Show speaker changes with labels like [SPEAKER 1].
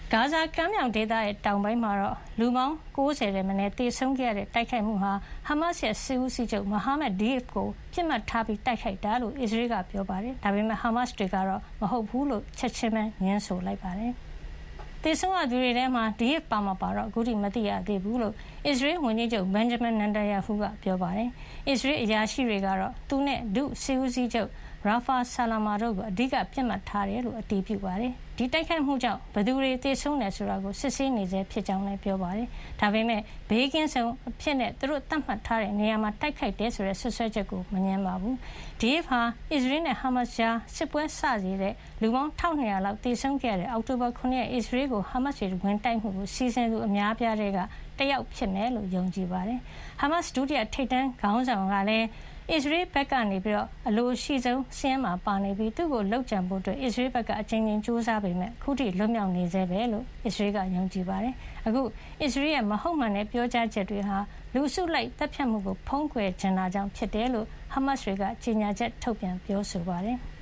[SPEAKER 1] ဂါဇာကမ်းမြောင်ဒေသရဲ့တောင်ပိုင်းမှာတော့လူပေါင်း90ထက်မနည်းသေဆုံးခဲ့ရတဲ့တိုက်ခိုက်မှုဟာဟာမတ်စ်ရဲ့စစ်ဦးစီးချုပ်မိုဟာမက်ဒီအက်ဖ်ကိုပြစ်မှတ်ထားပြီးတိုက်ခိုက်တာလို့အစ္စရေးကပြောပါတယ်။ဒါပေမဲ့ဟာမတ်စ်တွေကတော့မဟုတ်ဘူးလို့ချက်ချင်းပဲငြင်းဆိုလိုက်ပါတယ်။သေဆုံးရသူတွေထဲမှာဒီအက်ဖ်ပါမပါတော့အခုထိမသိရသေးဘူးလို့အစ္စရေးဝန်ကြီးချုပ်ဘန်ဂျမင်နန်တယာဟူကပြောပါတယ်။အစ္စရေးအရာရှိတွေကတော့သူနဲ့ဒုစစ်ဦးစီးချုပ်ရာဖာဆာလာမာတို့ကိုအဓိကပြစ်မှတ်ထားတယ်လို့အတည်ပြုပါတယ်။ဒီတိုက်ခိုက်မှုကြောင့်ဘယ်သူတွေသေဆုံးတယ်ဆိုတာကိုစစ်ဆေးနေဆဲဖြစ်ကြောင်းလည်းပြောပါတယ်။ဒါပေမဲ့ဘေးကင်းဆုံးအဖြစ်နဲ့သူတို့သတ်မှတ်ထားတဲ့နေရာမှာတိုက်ခိုက်တယ်ဆိုတဲ့ဆွဆွဲချက်ကိုမငြင်းပါဘူး။ဒီဟာအစ္စရေးနဲ့ဟာမတ်စ်ကြားစစ်ပွဲစစေတဲ့လူပေါင်း1200လောက်သေဆုံးခဲ့တဲ့အောက်တိုဘာ9ရက်အစ္စရေးကိုဟာမတ်စ်တွေဝင်တိုက်မှုကိုစီစဉ်သူအများပြားတဲ့ကတယောက်ဖြစ်မယ်လို့ယုံကြည်ပါတယ်။ဟာမတ်စ်ဒုတိယထိပ်တန်းခေါင်းဆောင်ကလည်းအစ္စရေးဘက်ကနေပြီးတော့အလိုရှိဆုံးစီးရင်မှာပါနေပြီးသူ့ကိုလှုပ်ကြံဖို့အတွက်အစ္စရေးဘက်ကအကြိမ်ကြိမ်စူးစမ်းပေမဲ့အခုထိလွတ်မြောက်နေသေးပဲလို့အစ္စရေးကယုံကြည်ပါတယ်။အခုအစ္စရေးရဲ့မဟုတ်မှန်တဲ့ပြောကြားချက်တွေဟာလူစုလိုက်တပ်ဖြတ်မှုကိုဖုံးကွယ်ချင်တာကြောင့်ဖြစ်တယ်လို့ဟာမတ်စ်တွေကကြေညာချက်ထုတ်ပြန်ပြောဆိုပါတယ်။